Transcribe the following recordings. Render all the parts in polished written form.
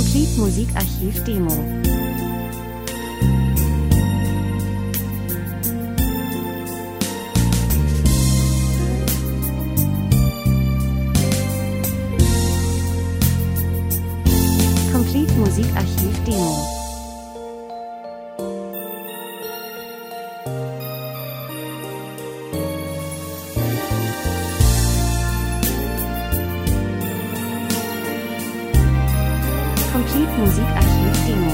Complete Musikarchiv Demo. Complete Musikarchiv Demo. Complete Musikarchiv Demo.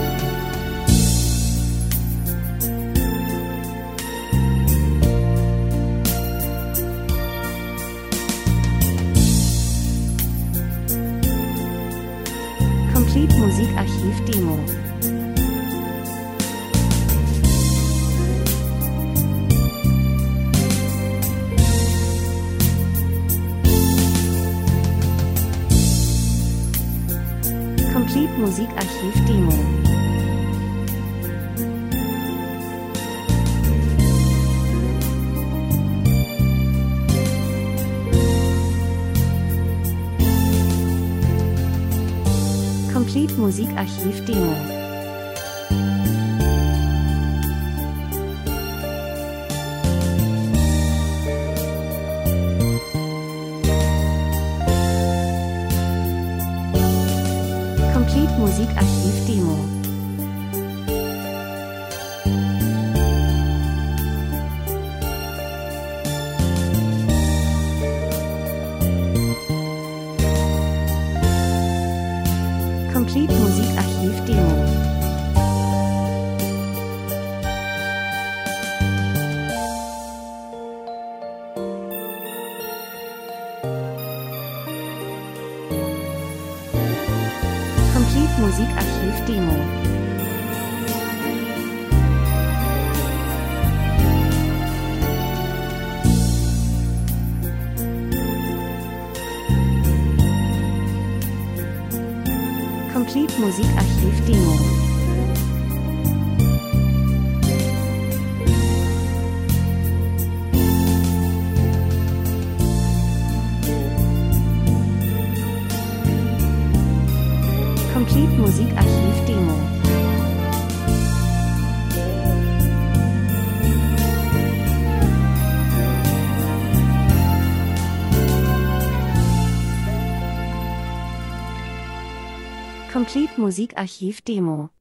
Complete Musikarchiv Demo. Complete Musikarchiv Demo. Complete Musikarchiv Demo. Complete Musikarchiv Demo. Complete Musikarchiv Demo. Complete Musikarchiv Demo. Complete Musikarchiv Demo. Complete Musikarchiv Demo. Complete Musikarchiv Demo.